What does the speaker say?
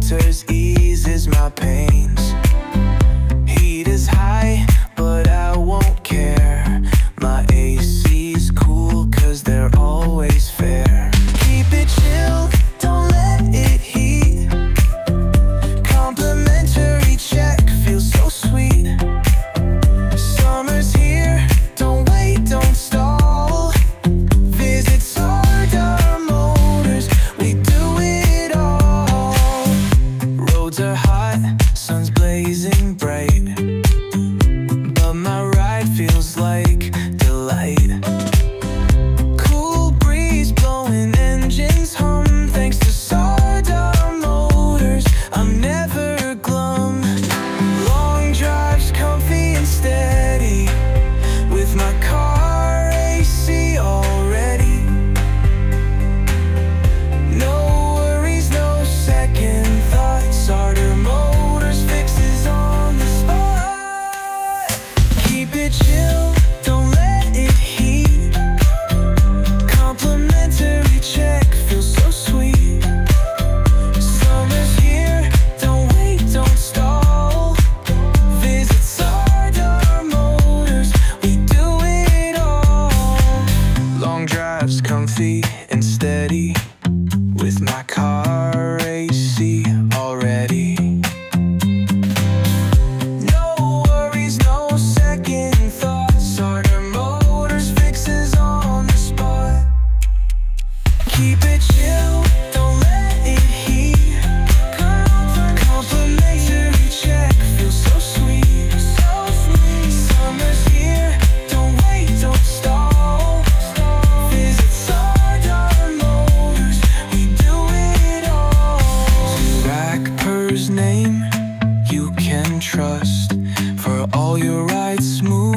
Motors eases my pains. Heat is high, but I won't care. My AC's cool, cause they're always fair. Keep it chill, don't let it heat. Complimentary check feels so sweet. Summer's here, don't wait, don't stall. Visit Sardar Motors, we do it all. Roads are hot, sun's blazing bright, but my ride feels like delight. Cool breeze blowing, engines hum, thanks to Sardar Motors, I'm never glum. Long drives comfy and steady, with my car AC already. No worries, no second thoughts. Sardar Motors fixes on the spot. Keep it chill, don't let it heat. Complimentary check feels so sweet. Summer's here, don't wait, don't stall. Visit Sardar Motors, we do it all. Long drives comfy and steady, with my car AC already. No worries, no second thoughts. Sardar Motors fixes on the spot. Keep it chill, don't let it heat. Complimentary check feels so sweet. Summer's here, don't wait, don't stall. Visit Sardar Motors, we do it all. Rackper's name you can trust, for all your rides smooth.